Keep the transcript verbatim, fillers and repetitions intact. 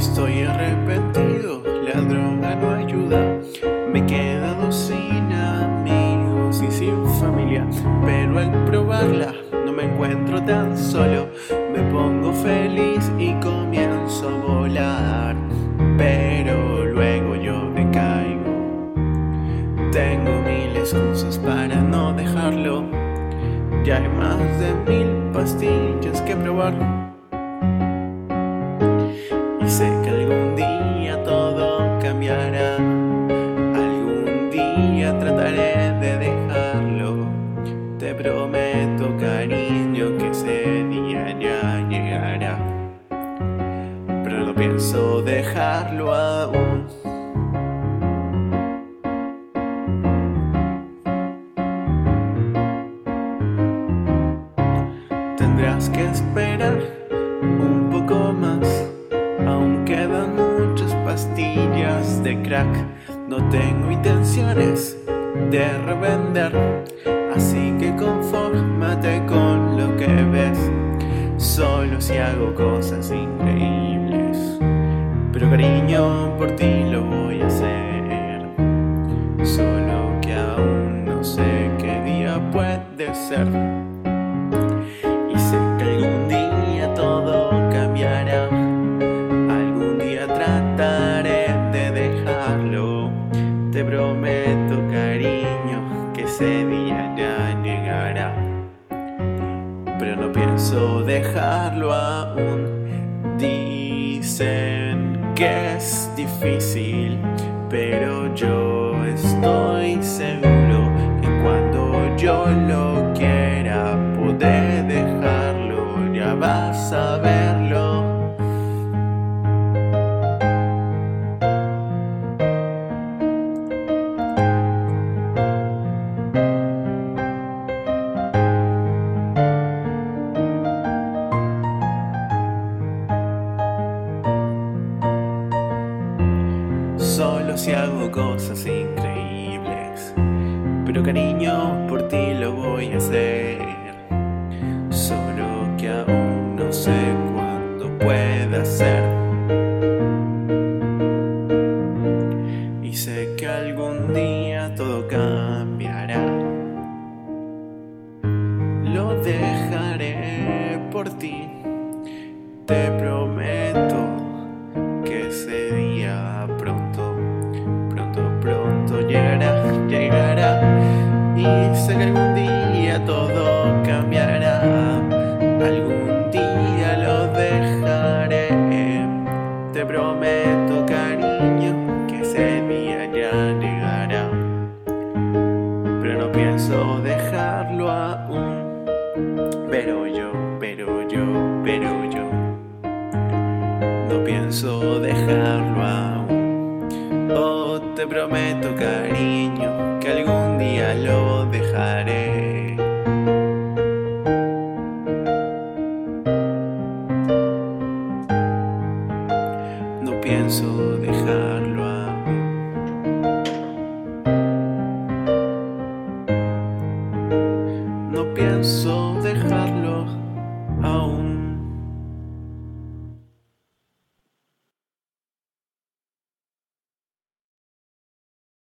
Estoy arrepentido, la droga no ayuda. Me he quedado sin amigos y sin familia, pero al probarla no me encuentro tan solo. Me pongo feliz y comienzo a volar, pero luego yo decaigo. Tengo mil excusas para no dejarlo. Ya hay más de mil pastillas que probar. Y sé que algún día todo cambiará. Algún día trataré de dejarlo. Te prometo, cariño, que ese día ya llegará. Pero no pienso dejarlo aún. Tendrás que esperar un poco más. Aún quedan muchas pastillas de crack. No tengo intenciones de revender, así que confórmate con lo que ves. Solo si hago cosas increíbles, pero cariño, por ti lo voy a hacer. Solo que aún no sé qué día puede ser. Y sé que algún día todo cambiará. Algún día trataré de dejarlo. Te prometo, cariño, que ese día ya llegará. Pero no pienso dejarlo aún. Dicen que es difícil, pero yo estoy seguro que cuando yo lo quiera poder dejarlo, ya vas a verlo. Solo si hago cosas increíbles, pero cariño, por ti lo voy a hacer. Solo que aún no sé cuándo pueda ser. Y sé que algún día todo cambiará. Lo dejaré por ti. Te prometo que ese día pronto, pronto, pronto llegará, llegará. Y sé que algún día todo cambiará. Algún día lo dejaré. Te prometo, cariño, que ese día ya llegará. Pero no pienso dejarlo aún. Pero yo, pero yo, pero yo no pienso dejarlo aún. Oh, te prometo, cariño, que algún día lo dejaré. No pienso